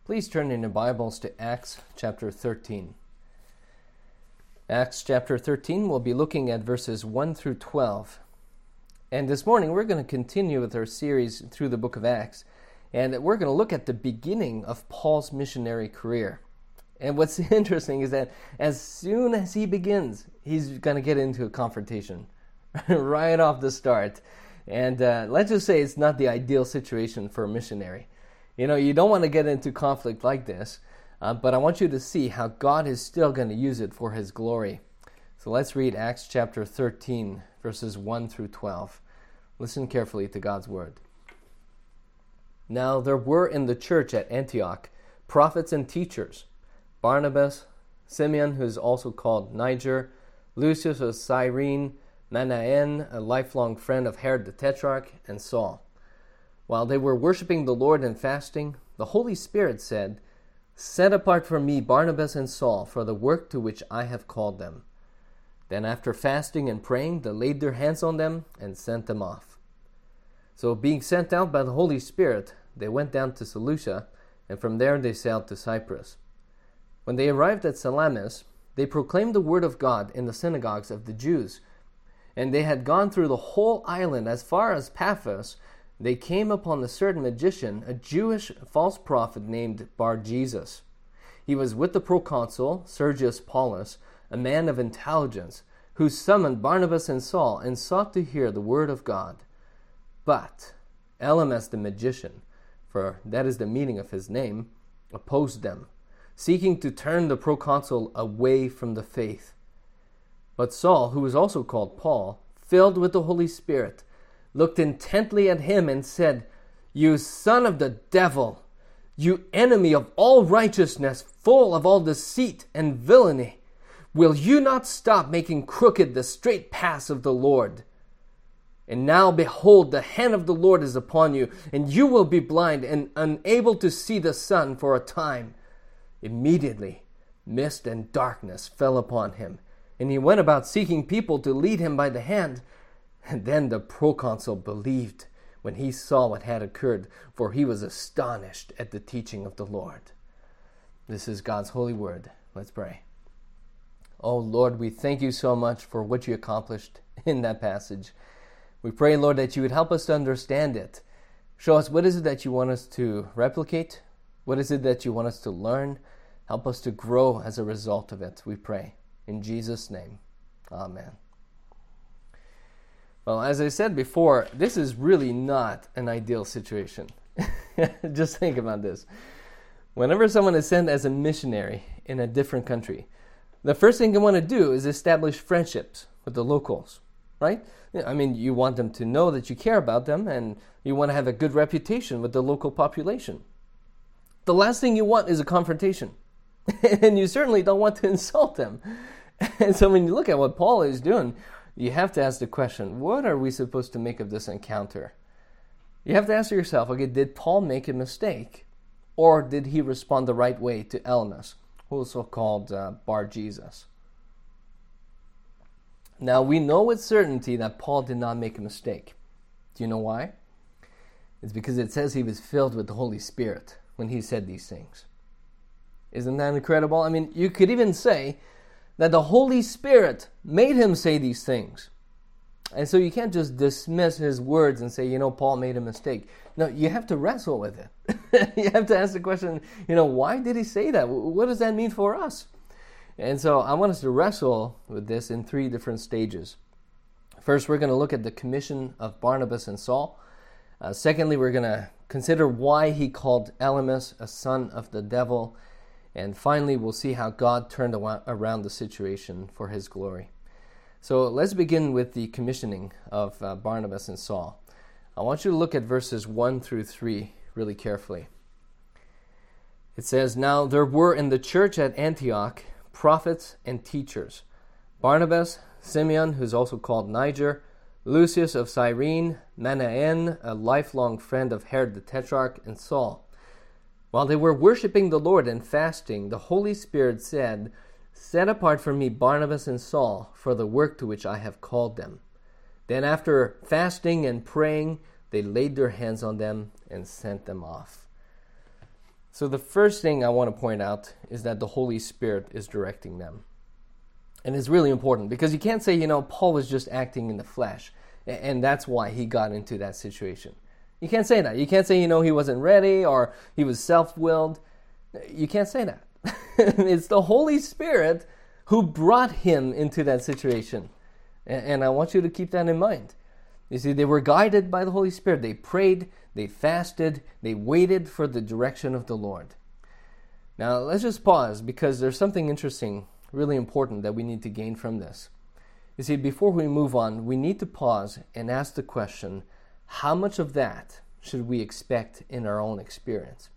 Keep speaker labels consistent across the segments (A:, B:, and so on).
A: Please turn in your Bibles to Acts chapter 13. Acts chapter 13, we'll be looking at verses 1 through 12. And this morning we're going to continue with our series through the book of Acts. And we're going to look at the beginning of Paul's missionary career. And what's interesting is that as soon as he begins, he's going to get into a confrontation right off the start. And let's just say it's not the ideal situation for a missionary. You know, you don't want to get into conflict like this, but I want you to see how God is still going to use it for His glory. So let's read Acts chapter 13, verses 1 through 12. Listen carefully to God's word. Now there were in the church at Antioch prophets and teachers, Barnabas, Simeon, who is also called Niger, Lucius of Cyrene, Manaen, a lifelong friend of Herod the Tetrarch, and Saul. While they were worshiping the Lord and fasting, the Holy Spirit said, "Set apart for me Barnabas and Saul for the work to which I have called them." Then after fasting and praying, they laid their hands on them and sent them off. So being sent out by the Holy Spirit, they went down to Seleucia, and from there they sailed to Cyprus. When they arrived at Salamis, they proclaimed the word of God in the synagogues of the Jews. And they had gone through the whole island as far as Paphos. They came upon a certain magician, a Jewish false prophet named Bar-Jesus. He was with the proconsul, Sergius Paulus, a man of intelligence, who summoned Barnabas and Saul and sought to hear the word of God. But Elymas the magician, for that is the meaning of his name, opposed them, seeking to turn the proconsul away from the faith. But Saul, who was also called Paul, filled with the Holy Spirit, looked intently at him and said, "You son of the devil, you enemy of all righteousness, full of all deceit and villainy, will you not stop making crooked the straight paths of the Lord? And now behold, the hand of the Lord is upon you, and you will be blind and unable to see the sun for a time." Immediately, mist and darkness fell upon him, and he went about seeking people to lead him by the hand. And then the proconsul believed when he saw what had occurred, for he was astonished at the teaching of the Lord. This is God's holy word. Let's pray. Oh Lord, we thank you so much for what you accomplished in that passage. We pray, Lord, that you would help us to understand it. Show us what is it that you want us to replicate? What is it that you want us to learn? Help us to grow as a result of it, we pray. In Jesus' name, amen. Well, as I said before, this is really not an ideal situation. Just think about this. Whenever someone is sent as a missionary in a different country, the first thing you want to do is establish friendships with the locals, right? I mean, you want them to know that you care about them, and you want to have a good reputation with the local population. The last thing you want is a confrontation, and you certainly don't want to insult them. And so when you look at what Paul is doing, you have to ask the question, what are we supposed to make of this encounter? You have to ask yourself, okay, did Paul make a mistake? Or did he respond the right way to Elymas, also called Bar-Jesus? Now, we know with certainty that Paul did not make a mistake. Do you know why? It's because it says he was filled with the Holy Spirit when he said these things. Isn't that incredible? I mean, you could even say that the Holy Spirit made him say these things. And so you can't just dismiss his words and say, Paul made a mistake. No, you have to wrestle with it. You have to ask the question, why did he say that? What does that mean for us? And so I want us to wrestle with this in three different stages. First, we're going to look at the commission of Barnabas and Saul. Secondly, we're going to consider why he called Elymas a son of the devil. And finally, we'll see how God turned around the situation for his glory. So let's begin with the commissioning of Barnabas and Saul. I want you to look at verses 1 through 3 really carefully. It says, "Now there were in the church at Antioch prophets and teachers, Barnabas, Simeon, who's also called Niger, Lucius of Cyrene, Manaen, a lifelong friend of Herod the Tetrarch, and Saul. While they were worshiping the Lord and fasting, the Holy Spirit said, 'Set apart for me Barnabas and Saul for the work to which I have called them.' Then after fasting and praying, they laid their hands on them and sent them off." So the first thing I want to point out is that the Holy Spirit is directing them. And it's really important because you can't say, Paul was just acting in the flesh, and that's why he got into that situation. You can't say that. You can't say, he wasn't ready or he was self-willed. You can't say that. It's the Holy Spirit who brought him into that situation. And I want you to keep that in mind. You see, they were guided by the Holy Spirit. They prayed, they fasted, they waited for the direction of the Lord. Now, let's just pause because there's something interesting, really important that we need to gain from this. You see, before we move on, we need to pause and ask the question, how much of that should we expect in our own experience?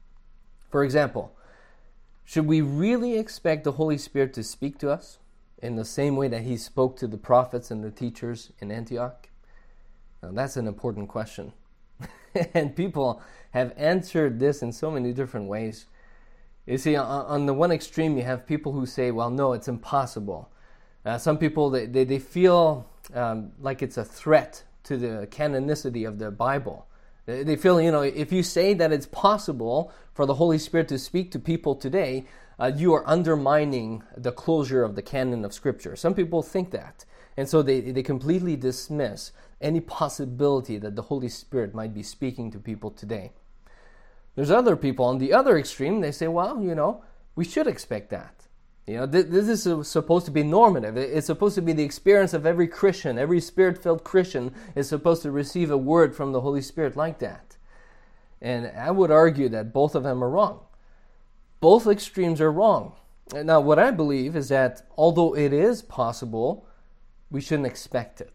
A: For example, should we really expect the Holy Spirit to speak to us in the same way that he spoke to the prophets and the teachers in Antioch? Now, that's an important question. And people have answered this in so many different ways. You see, on the one extreme, you have people who say, well, no, it's impossible. Some people, they feel like it's a threat to the canonicity of the Bible. They feel, if you say that it's possible for the Holy Spirit to speak to people today, you are undermining the closure of the canon of Scripture. Some people think that. And so they completely dismiss any possibility that the Holy Spirit might be speaking to people today. There's other people on the other extreme, they say, well, we should expect that. This is supposed to be normative. It's supposed to be the experience of every Christian. Every Spirit-filled Christian is supposed to receive a word from the Holy Spirit like that. And I would argue that both of them are wrong. Both extremes are wrong. Now, what I believe is that although it is possible, we shouldn't expect it.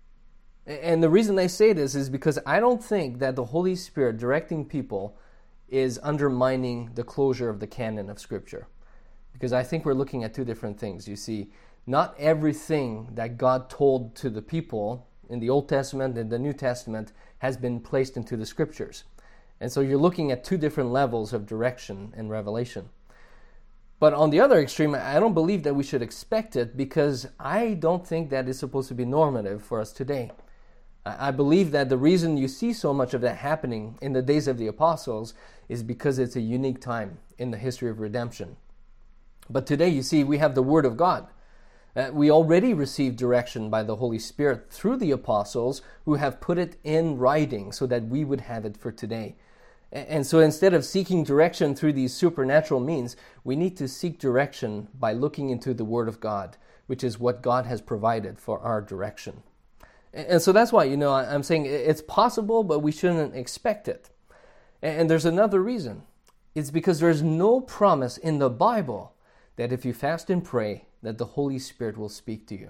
A: And the reason I say this is because I don't think that the Holy Spirit directing people is undermining the closure of the canon of Scripture. Because I think we're looking at two different things. You see, not everything that God told to the people in the Old Testament and the New Testament has been placed into the Scriptures. And so you're looking at two different levels of direction and revelation. But on the other extreme, I don't believe that we should expect it because I don't think that is supposed to be normative for us today. I believe that the reason you see so much of that happening in the days of the apostles is because it's a unique time in the history of redemption. But today, you see, we have the Word of God. We already received direction by the Holy Spirit through the apostles who have put it in writing so that we would have it for today. And so instead of seeking direction through these supernatural means, we need to seek direction by looking into the Word of God, which is what God has provided for our direction. And so that's why, I'm saying it's possible, but we shouldn't expect it. And there's another reason. It's because there's no promise in the Bible that if you fast and pray, that the Holy Spirit will speak to you.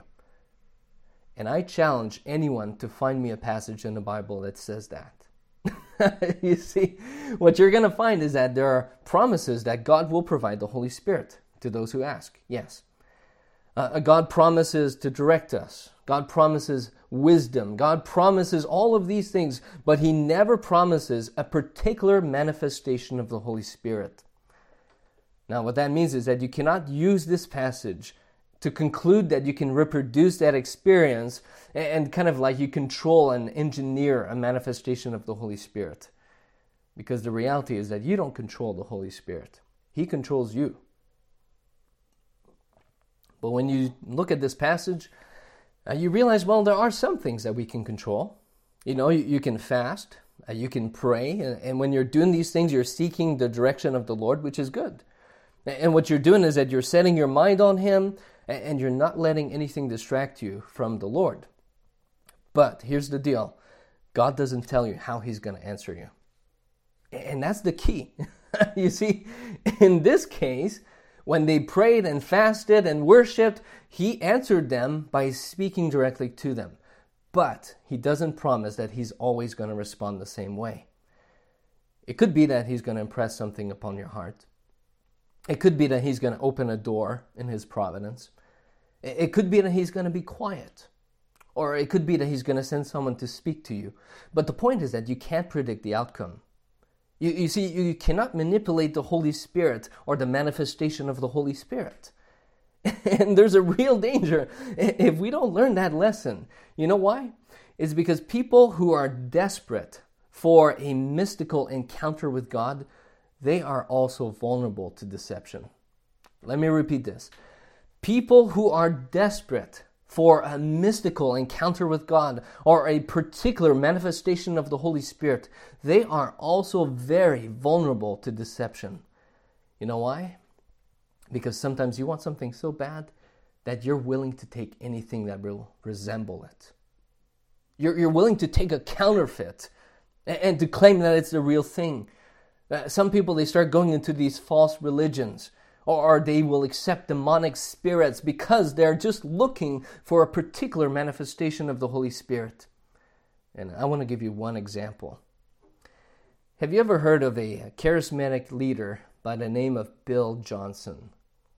A: And I challenge anyone to find me a passage in the Bible that says that. You see, what you're going to find is that there are promises that God will provide the Holy Spirit to those who ask. Yes. God promises to direct us. God promises wisdom. God promises all of these things, but He never promises a particular manifestation of the Holy Spirit. Now, what that means is that you cannot use this passage to conclude that you can reproduce that experience and kind of like you control and engineer a manifestation of the Holy Spirit. Because the reality is that you don't control the Holy Spirit. He controls you. But when you look at this passage, you realize, well, there are some things that we can control. You can fast, you can pray, and when you're doing these things, you're seeking the direction of the Lord, which is good. And what you're doing is that you're setting your mind on Him, and you're not letting anything distract you from the Lord. But here's the deal. God doesn't tell you how He's going to answer you. And that's the key. You see, in this case, when they prayed and fasted and worshiped, He answered them by speaking directly to them. But He doesn't promise that He's always going to respond the same way. It could be that He's going to impress something upon your heart. It could be that He's going to open a door in His providence. It could be that He's going to be quiet. Or it could be that He's going to send someone to speak to you. But the point is that you can't predict the outcome. You see, you cannot manipulate the Holy Spirit or the manifestation of the Holy Spirit. And there's a real danger if we don't learn that lesson. You know why? It's because people who are desperate for a mystical encounter with God, they are also vulnerable to deception. Let me repeat this. People who are desperate for a mystical encounter with God or a particular manifestation of the Holy Spirit, they are also very vulnerable to deception. You know why? Because sometimes you want something so bad that you're willing to take anything that will resemble it. You're willing to take a counterfeit and to claim that it's the real thing. Some people, they start going into these false religions, or they will accept demonic spirits because they're just looking for a particular manifestation of the Holy Spirit. And I want to give you one example. Have you ever heard of a charismatic leader by the name of Bill Johnson?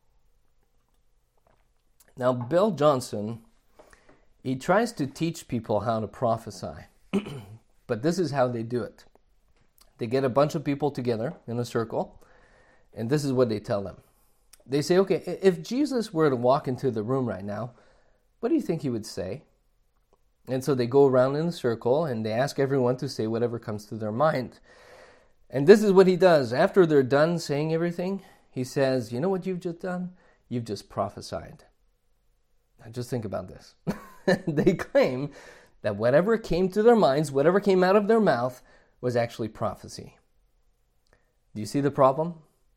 A: Now, Bill Johnson, he tries to teach people how to prophesy. But this is how they do it. They get a bunch of people together in a circle, and this is what they tell them. They say, okay, if Jesus were to walk into the room right now, what do you think he would say? And so they go around in a circle, and they ask everyone to say whatever comes to their mind. And this is what he does. After they're done saying everything, he says, you know what you've just done? You've just prophesied. Now just think about this. They claim that whatever came to their minds, whatever came out of their mouth, was actually prophecy. Do you see the problem?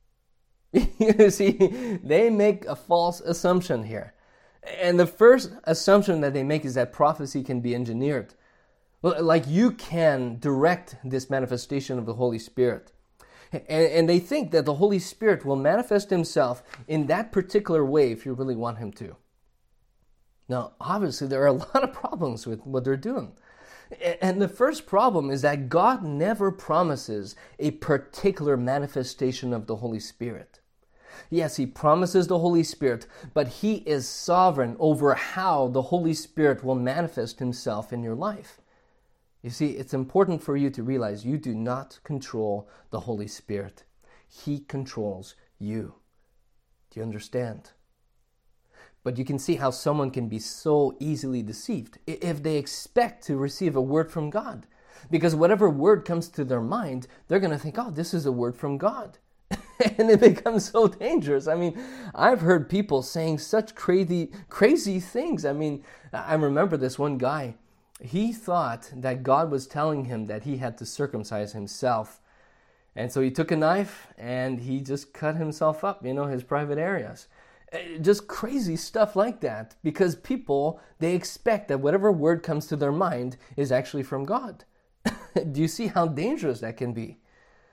A: You see, they make a false assumption here. And the first assumption that they make is that prophecy can be engineered. Like you can direct this manifestation of the Holy Spirit. And they think that the Holy Spirit will manifest himself in that particular way if you really want him to. Now, obviously, there are a lot of problems with what they're doing. And the first problem is that God never promises a particular manifestation of the Holy Spirit. Yes, he promises the Holy Spirit, but he is sovereign over how the Holy Spirit will manifest himself in your life. You see, it's important for you to realize you do not control the Holy Spirit. He controls you. Do you understand? But you can see how someone can be so easily deceived if they expect to receive a word from God. Because whatever word comes to their mind, they're going to think, oh, this is a word from God. And it becomes so dangerous. I mean, I've heard people saying such crazy things. I mean, I remember this one guy. He thought that God was telling him that he had to circumcise himself. And so he took a knife and he just cut himself up, his private areas. Just crazy stuff like that. Because people, they expect that whatever word comes to their mind is actually from God. Do you see how dangerous that can be?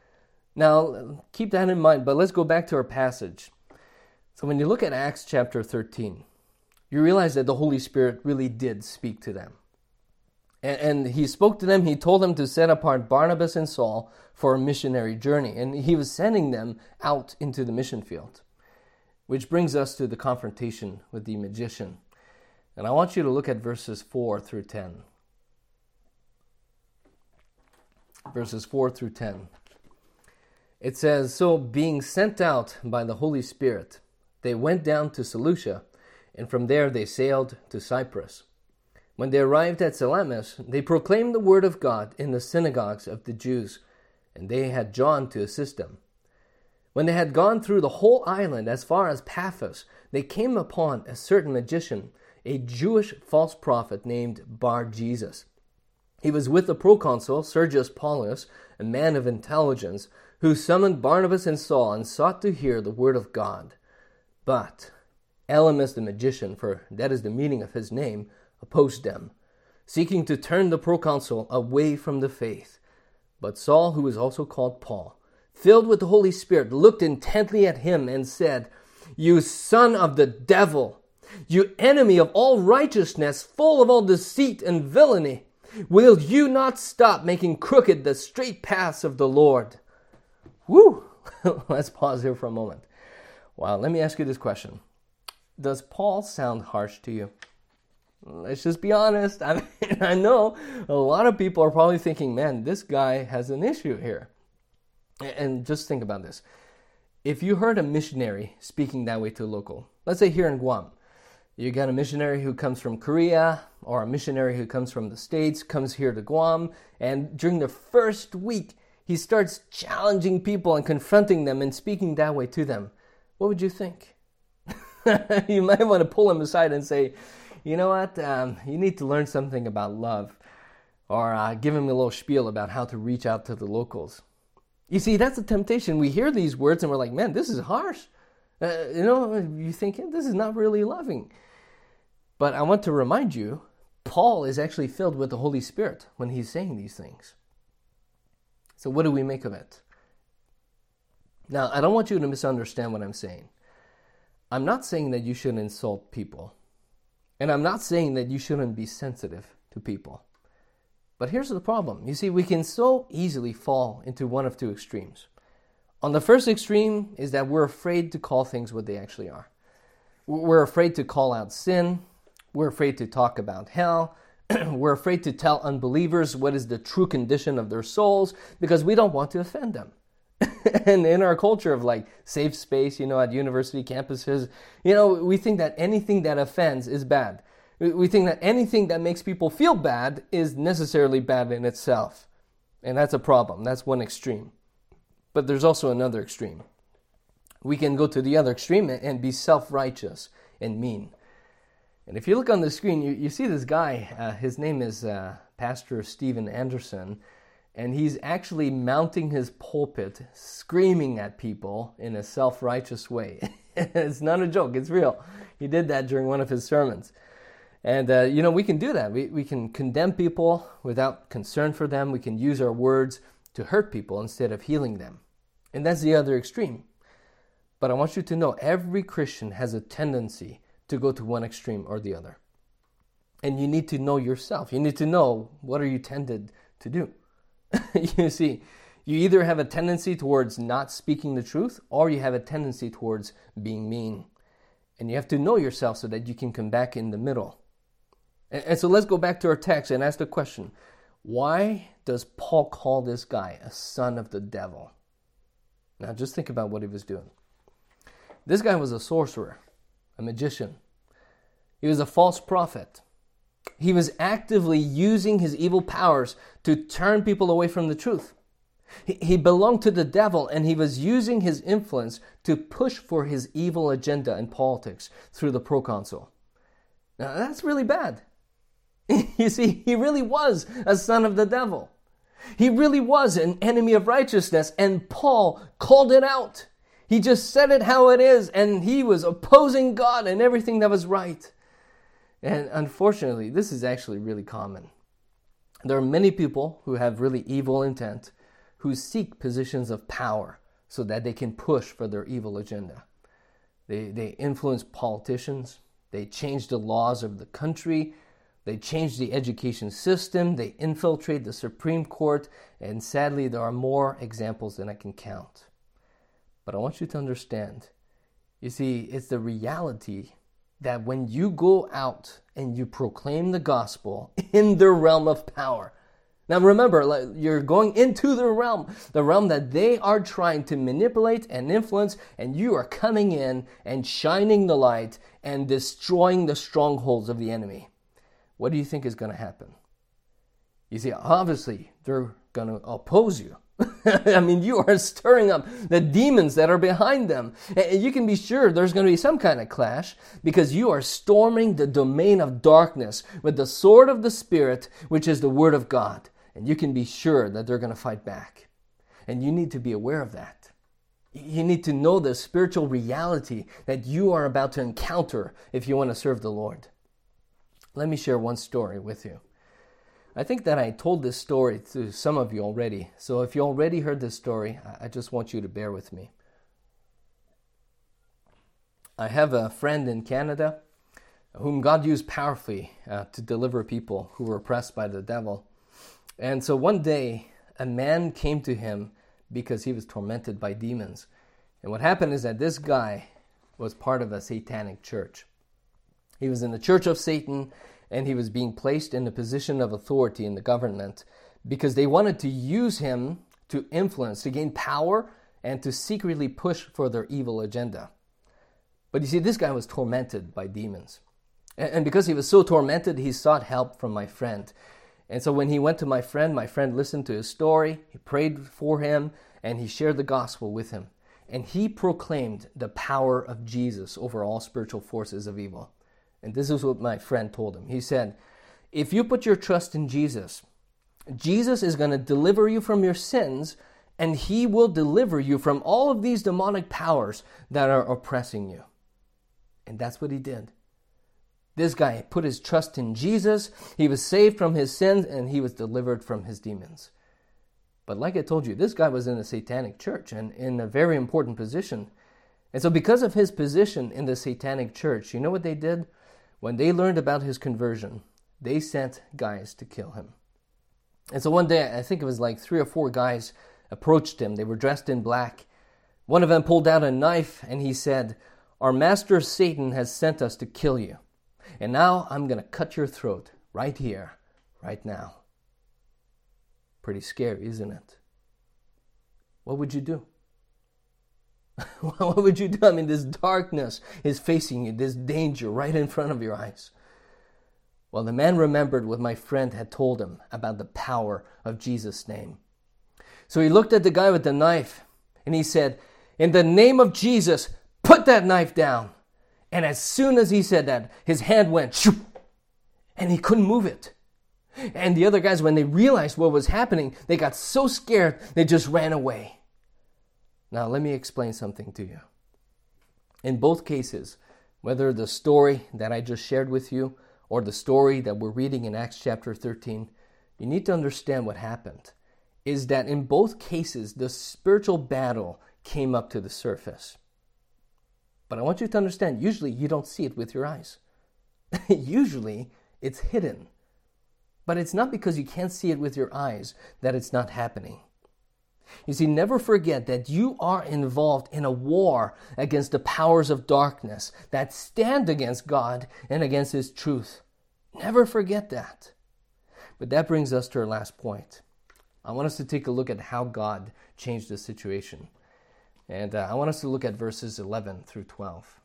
A: Now, keep that in mind, but let's go back to our passage. So when you look at Acts chapter 13, you realize that the Holy Spirit really did speak to them. And he spoke to them, he told them to set apart Barnabas and Saul for a missionary journey. And he was sending them out into the mission field. Which brings us to the confrontation with the magician. And I want you to look at verses 4 through 10. Verses 4 through 10. It says, so being sent out by the Holy Spirit, they went down to Seleucia, and from there they sailed to Cyprus. When they arrived at Salamis, they proclaimed the word of God in the synagogues of the Jews, and they had John to assist them. When they had gone through the whole island as far as Paphos, they came upon a certain magician, a Jewish false prophet named Bar-Jesus. He was with the proconsul Sergius Paulus, a man of intelligence, who summoned Barnabas and Saul and sought to hear the word of God. But Elymas the magician, for that is the meaning of his name, opposed them, seeking to turn the proconsul away from the faith. But Saul, who was also called Paul, filled with the Holy Spirit, looked intently at him and said, you son of the devil, you enemy of all righteousness, full of all deceit and villainy, will you not stop making crooked the straight paths of the Lord? Woo! Let's pause here for a moment. Wow, let me ask you this question. Does Paul sound harsh to you? Let's just be honest. I know a lot of people are probably thinking, man, this guy has an issue here. And just think about this. If you heard a missionary speaking that way to a local, let's say here in Guam, you got a missionary who comes from Korea or a missionary who comes from the States, comes here to Guam, and during the first week, he starts challenging people and confronting them and speaking that way to them, what would you think? You might want to pull him aside and say, you know what, you need to learn something about love, or give him a little spiel about how to reach out to the locals. You see, that's a temptation. We hear these words and we're like, man, this is harsh. You think, this is not really loving. But I want to remind you, Paul is actually filled with the Holy Spirit when he's saying these things. So what do we make of it? Now, I don't want you to misunderstand what I'm saying. I'm not saying that you shouldn't insult people. And I'm not saying that you shouldn't be sensitive to people. But here's the problem. You see, we can so easily fall into one of two extremes. On the first extreme is that we're afraid to call things what they actually are. We're afraid to call out sin. We're afraid to talk about hell. We're afraid to tell unbelievers what is the true condition of their souls because we don't want to offend them. And in our culture of safe space, at university campuses, we think that anything that offends is bad. We think that anything that makes people feel bad is necessarily bad in itself. And that's a problem. That's one extreme. But there's also another extreme. We can go to the other extreme and be self-righteous and mean. And if you look on the screen, you see this guy. His name is Pastor Steven Anderson. And he's actually mounting his pulpit, screaming at people in a self-righteous way. It's not a joke. It's real. He did that during one of his sermons. And, we can do that. We can condemn people without concern for them. We can use our words to hurt people instead of healing them. And that's the other extreme. But I want you to know every Christian has a tendency to go to one extreme or the other. And you need to know yourself. You need to know what are you tended to do. You see, you either have a tendency towards not speaking the truth or you have a tendency towards being mean. And you have to know yourself so that you can come back in the middle. And so let's go back to our text and ask the question, why does Paul call this guy a son of the devil? Now just think about what he was doing. This guy was a sorcerer, a magician. He was a false prophet. He was actively using his evil powers to turn people away from the truth. He belonged to the devil, and he was using his influence to push for his evil agenda in politics through the proconsul. Now, that's really bad. You see, he really was a son of the devil. He really was an enemy of righteousness, and Paul called it out. He just said it how it is, and he was opposing God and everything that was right. And unfortunately, this is actually really common. There are many people who have really evil intent who seek positions of power so that they can push for their evil agenda. They influence politicians. They change the laws of the country. They change the education system. They infiltrate the Supreme Court. And sadly, there are more examples than I can count. But I want you to understand, you see, it's the reality that when you go out and you proclaim the gospel in the realm of power. Now remember, you're going into the realm that they are trying to manipulate and influence, and you are coming in and shining the light and destroying the strongholds of the enemy. What do you think is going to happen? You see, obviously, they're going to oppose you. I mean, you are stirring up the demons that are behind them. And you can be sure there's going to be some kind of clash because you are storming the domain of darkness with the sword of the Spirit, which is the Word of God. And you can be sure that they're going to fight back. And you need to be aware of that. You need to know the spiritual reality that you are about to encounter if you want to serve the Lord. Let me share one story with you. I think that I told this story to some of you already. So if you already heard this story, I just want you to bear with me. I have a friend in Canada whom God used powerfully to deliver people who were oppressed by the devil. And so one day, a man came to him because he was tormented by demons. And what happened is that this guy was part of a satanic church. He was in the church of Satan, and he was being placed in a position of authority in the government because they wanted to use him to influence, to gain power, and to secretly push for their evil agenda. But you see, this guy was tormented by demons. And because he was so tormented, he sought help from my friend. And so when he went to my friend listened to his story, he prayed for him, and he shared the gospel with him. And he proclaimed the power of Jesus over all spiritual forces of evil. And this is what my friend told him. He said, if you put your trust in Jesus, Jesus is going to deliver you from your sins, and he will deliver you from all of these demonic powers that are oppressing you. And that's what he did. This guy put his trust in Jesus. He was saved from his sins, and he was delivered from his demons. But like I told you, this guy was in a satanic church and in a very important position. And so because of his position in the satanic church, you know what they did? When they learned about his conversion, they sent guys to kill him. And so one day, I think it was like 3 or 4 guys approached him. They were dressed in black. One of them pulled out a knife, and he said, our master Satan has sent us to kill you. And now I'm going to cut your throat right here, right now. Pretty scary, isn't it? What would you do? What would you do? I mean, this darkness is facing you, this danger right in front of your eyes. Well, the man remembered what my friend had told him about the power of Jesus' name. So he looked at the guy with the knife, and he said, in the name of Jesus, put that knife down. And as soon as he said that, his hand went shoop, and he couldn't move it. And the other guys, when they realized what was happening, they got so scared, they just ran away. Now, let me explain something to you. In both cases, whether the story that I just shared with you or the story that we're reading in Acts chapter 13, you need to understand what happened. Is that in both cases, the spiritual battle came up to the surface. But I want you to understand, usually you don't see it with your eyes. Usually, it's hidden. But it's not because you can't see it with your eyes that it's not happening. You see, never forget that you are involved in a war against the powers of darkness that stand against God and against His truth. Never forget that. But that brings us to our last point. I want us to take a look at how God changed the situation. And I want us to look at verses 11 through 12.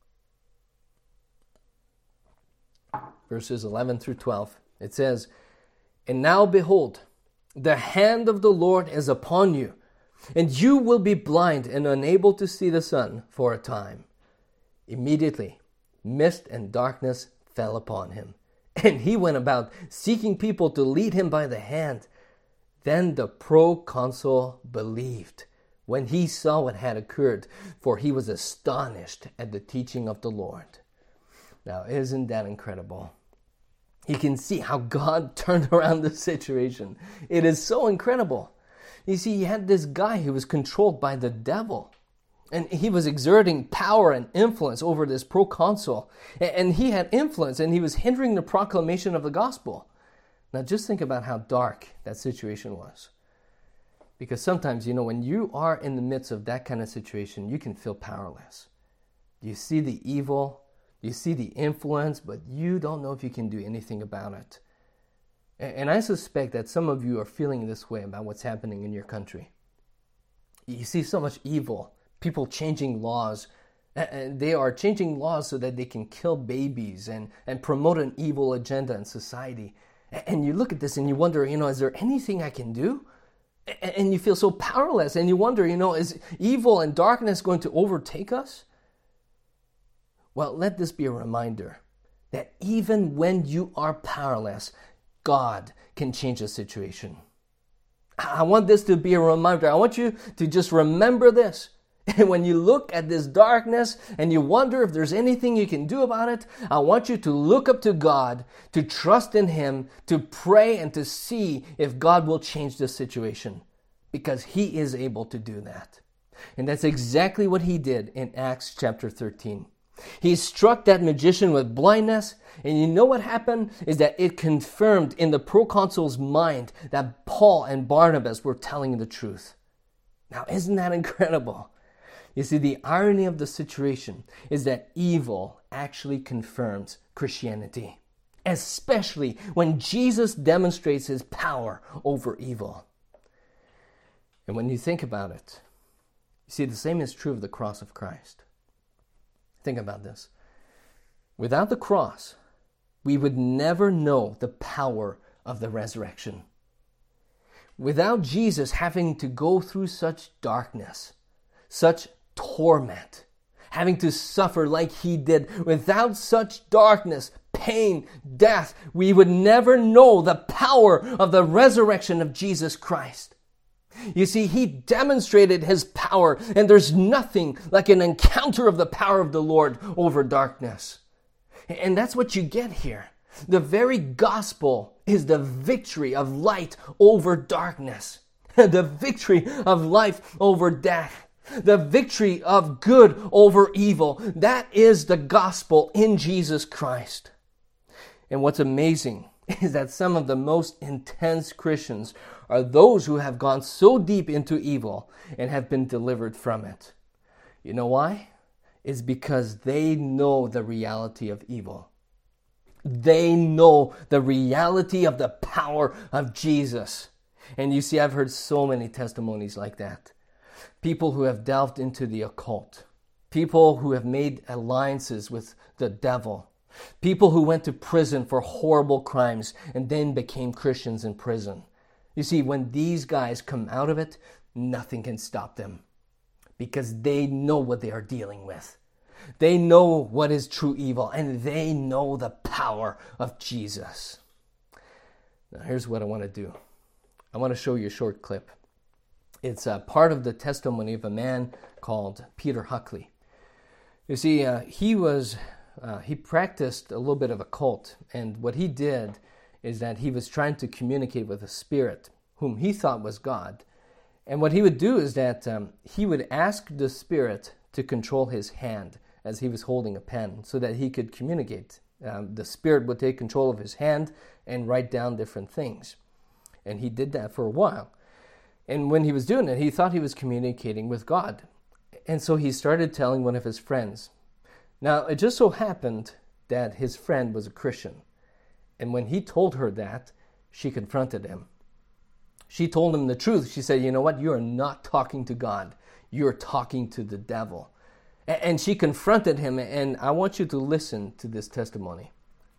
A: Verses 11 through 12. It says, and now behold, the hand of the Lord is upon you, and you will be blind and unable to see the sun for a time. Immediately, mist and darkness fell upon him, and he went about seeking people to lead him by the hand. Then the proconsul believed when he saw what had occurred, for he was astonished at the teaching of the Lord. Now, isn't that incredible? You can see how God turned around the situation. It is so incredible. You see, you had this guy who was controlled by the devil. And he was exerting power and influence over this proconsul. And he had influence, and he was hindering the proclamation of the gospel. Now just think about how dark that situation was. Because sometimes, when you are in the midst of that kind of situation, you can feel powerless. You see the evil, you see the influence, but you don't know if you can do anything about it. And I suspect that some of you are feeling this way about what's happening in your country. You see so much evil, people changing laws. They are changing laws so that they can kill babies and promote an evil agenda in society. And you look at this and you wonder, is there anything I can do? And you feel so powerless, and you wonder, is evil and darkness going to overtake us? Well, let this be a reminder that even when you are powerless, God can change a situation. I want this to be a reminder. I want you to just remember this. And when you look at this darkness and you wonder if there's anything you can do about it, I want you to look up to God, to trust in Him, to pray and to see if God will change this situation. Because He is able to do that. And that's exactly what He did in Acts chapter 13. He struck that magician with blindness, and you know what happened is that it confirmed in the proconsul's mind that Paul and Barnabas were telling the truth. Now, isn't that incredible? You see, the irony of the situation is that evil actually confirms Christianity, especially when Jesus demonstrates His power over evil. And when you think about it, you see, the same is true of the cross of Christ. Think about this. Without the cross, we would never know the power of the resurrection. Without Jesus having to go through such darkness, such torment, having to suffer like he did, without such darkness, pain, death, we would never know the power of the resurrection of Jesus Christ. You see, he demonstrated his power, and there's nothing like an encounter of the power of the Lord over darkness. And that's what you get here. The very gospel is the victory of light over darkness, the victory of life over death, the victory of good over evil. That is the gospel in Jesus Christ. And what's amazing is that some of the most intense Christians are those who have gone so deep into evil and have been delivered from it. You know why? It's because they know the reality of evil. They know the reality of the power of Jesus. And you see, I've heard so many testimonies like that. People who have delved into the occult. People who have made alliances with the devil. People who went to prison for horrible crimes and then became Christians in prison. You see, when these guys come out of it, nothing can stop them because they know what they are dealing with. They know what is true evil, and they know the power of Jesus. Now, here's what I want to do. I want to show you a short clip. It's part of the testimony of a man called Peter Huckley. You see, he practiced a little bit of a cult, and what he did is that he was trying to communicate with a spirit whom he thought was God. And what he would do is that he would ask the spirit to control his hand as he was holding a pen so that he could communicate. The spirit would take control of his hand and write down different things. And he did that for a while. And when he was doing it, he thought he was communicating with God. And so he started telling one of his friends. Now, it just so happened that his friend was a Christian. And when he told her that, she confronted him. She told him the truth. She said, you know what? You are not talking to God. You're talking to the devil. And she confronted him, and I want you to listen to this testimony.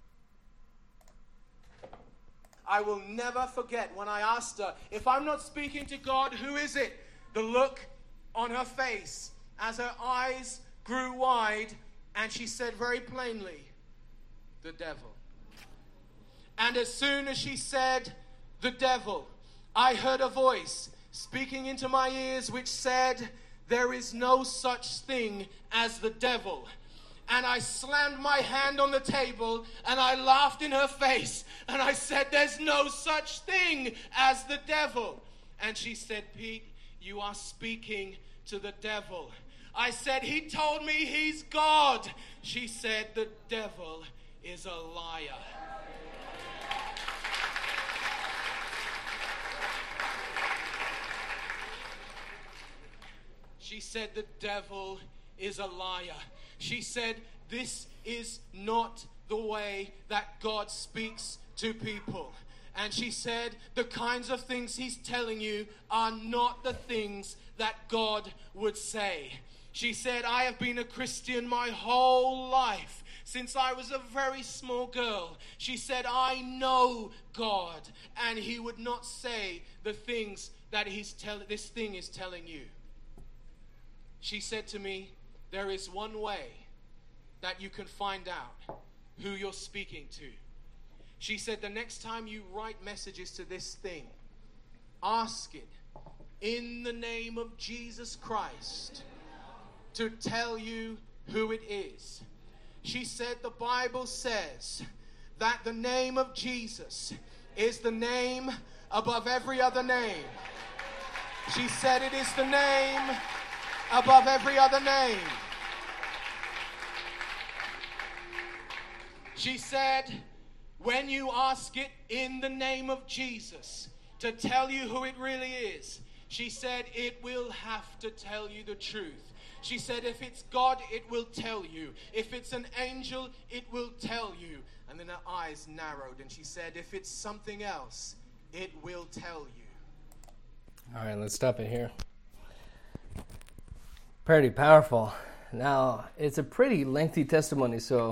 B: I will never forget when I asked her, if I'm not speaking to God, who is it? The look on her face as her eyes grew wide, and she said very plainly, the devil. And as soon as she said, the devil, I heard a voice speaking into my ears which said, there is no such thing as the devil. And I slammed my hand on the table and I laughed in her face and I said, there's no such thing as the devil. And she said, Pete, you are speaking to the devil. I said, he told me he's God. She said, the devil is a liar. She said, the devil is a liar. She said, this is not the way that God speaks to people. And she said, the kinds of things he's telling you are not the things that God would say. She said, I have been a Christian my whole life. Since I was a very small girl. She said, I know God. And he would not say the things that this thing is telling you. She said to me, there is one way that you can find out who you're speaking to. She said, the next time you write messages to this thing, ask it in the name of Jesus Christ to tell you who it is. She said, the Bible says that the name of Jesus is the name above every other name. She said, it is the name above every other name. She said, when you ask it in the name of Jesus to tell you who it really is, she said, it will have to tell you the truth. She said, if it's God, it will tell you. If it's an angel, it will tell you. And then her eyes narrowed and she said, if it's something else, it will tell you.
A: All right, let's stop it here. Pretty powerful. Now, it's a pretty lengthy testimony, so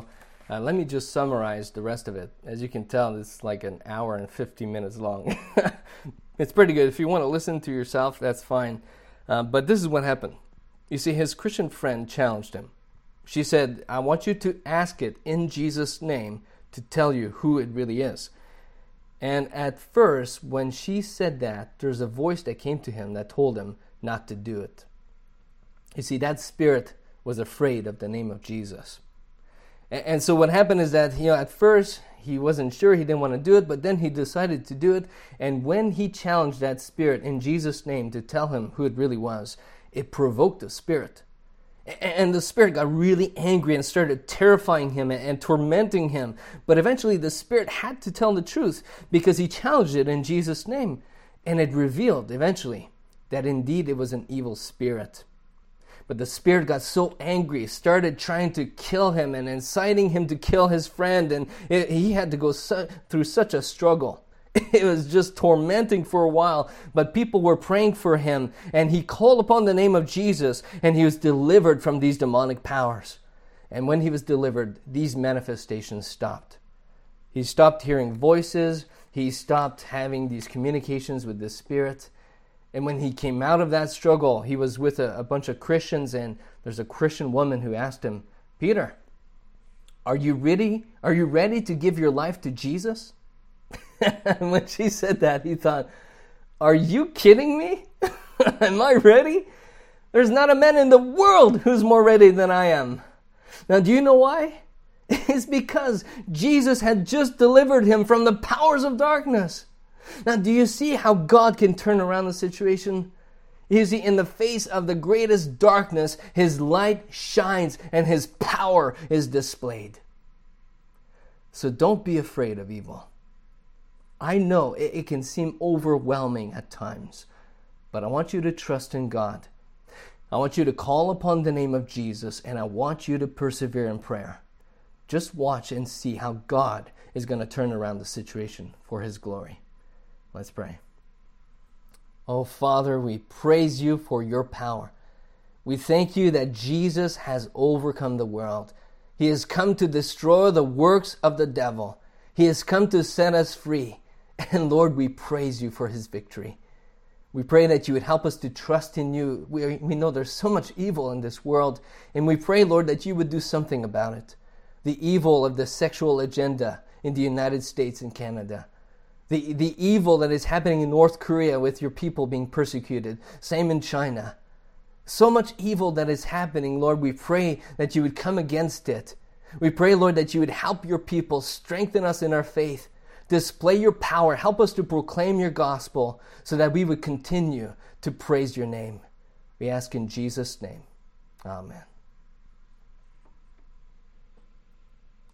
A: Let me just summarize the rest of it. As you can tell, it's like an hour and 50 minutes long. It's pretty good. If you want to listen to yourself, that's fine. But this is what happened. You see, his Christian friend challenged him. She said, I want you to ask it in Jesus' name to tell you who it really is. And at first, when she said that, there's a voice that came to him that told him not to do it. You see, that spirit was afraid of the name of Jesus. And so what happened is that, at first he wasn't sure, he didn't want to do it, but then he decided to do it. And when he challenged that spirit in Jesus' name to tell him who it really was, it provoked the spirit. And the spirit got really angry and started terrifying him and tormenting him. But eventually the spirit had to tell the truth because he challenged it in Jesus' name. And it revealed eventually that indeed it was an evil spirit. But the spirit got so angry, started trying to kill him and inciting him to kill his friend. And he had to go through such a struggle. It was just tormenting for a while. But people were praying for him. And he called upon the name of Jesus. And he was delivered from these demonic powers. And when he was delivered, these manifestations stopped. He stopped hearing voices. He stopped having these communications with the spirit. And when he came out of that struggle, he was with a bunch of Christians, and there's a Christian woman who asked him, Peter, are you ready to give your life to Jesus? And when she said that, he thought, are you kidding me? Am I ready? There's not a man in the world who's more ready than I am. Now, do you know why? It's because Jesus had just delivered him from the powers of darkness. Now, do you see how God can turn around the situation? You see, in the face of the greatest darkness, his light shines and his power is displayed. So don't be afraid of evil. I know it can seem overwhelming at times, but I want you to trust in God. I want you to call upon the name of Jesus, and I want you to persevere in prayer. Just watch and see how God is going to turn around the situation for his glory. Let's pray. Oh, Father, we praise you for your power. We thank you that Jesus has overcome the world. He has come to destroy the works of the devil. He has come to set us free. And Lord, we praise you for his victory. We pray that you would help us to trust in you. We know there's so much evil in this world. And we pray, Lord, that you would do something about it. The evil of the sexual agenda in the United States and Canada. The evil that is happening in North Korea with your people being persecuted. Same in China. So much evil that is happening, Lord. We pray that you would come against it. We pray, Lord, that you would help your people, strengthen us in our faith, display your power, help us to proclaim your gospel so that we would continue to praise your name. We ask in Jesus' name. Amen.